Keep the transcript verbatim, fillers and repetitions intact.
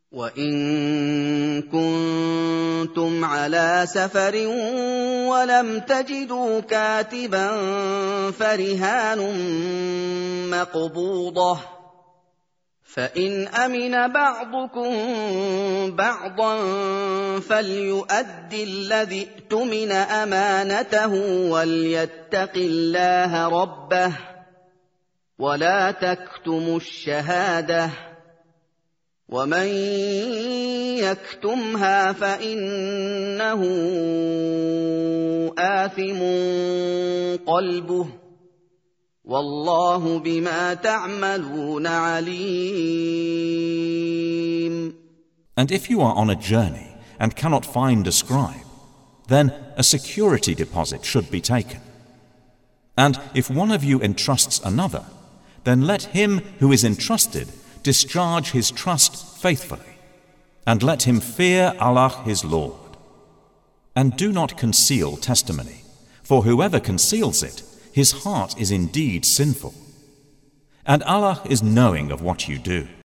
وَإِن كُنتُمْ عَلَىٰ سَفَرٍ وَلَمْ تَجِدُوا كَاتِبًا فَرِهَانٌ مَّقْبُوضَةٌ ۖ فَإِنْ أَمِنَ بَعْضُكُم بَعْضًا فَلْيُؤَدِّ الَّذِي اؤْتُمِنَ أَمَانَتَهُ وَلْيَتَّقِ اللَّهَ رَبَّهُ ۗ وَلَا تَكْتُمُوا الشَّهَادَةَ ۚ وَمَن يَكْتُمْهَا فَإِنَّهُ آثِمٌ قَلْبُهُ ۗ وَاللَّهُ بِمَا تَعْمَلُونَ عَلِيمٌ. And if you are on a journey and cannot find a scribe, then a security deposit should be taken. And if one of you entrusts another, then let him who is entrusted discharge his trust faithfully, and let him fear Allah his Lord. And do not conceal testimony, for whoever conceals it, his heart is indeed sinful. And Allah is knowing of what you do.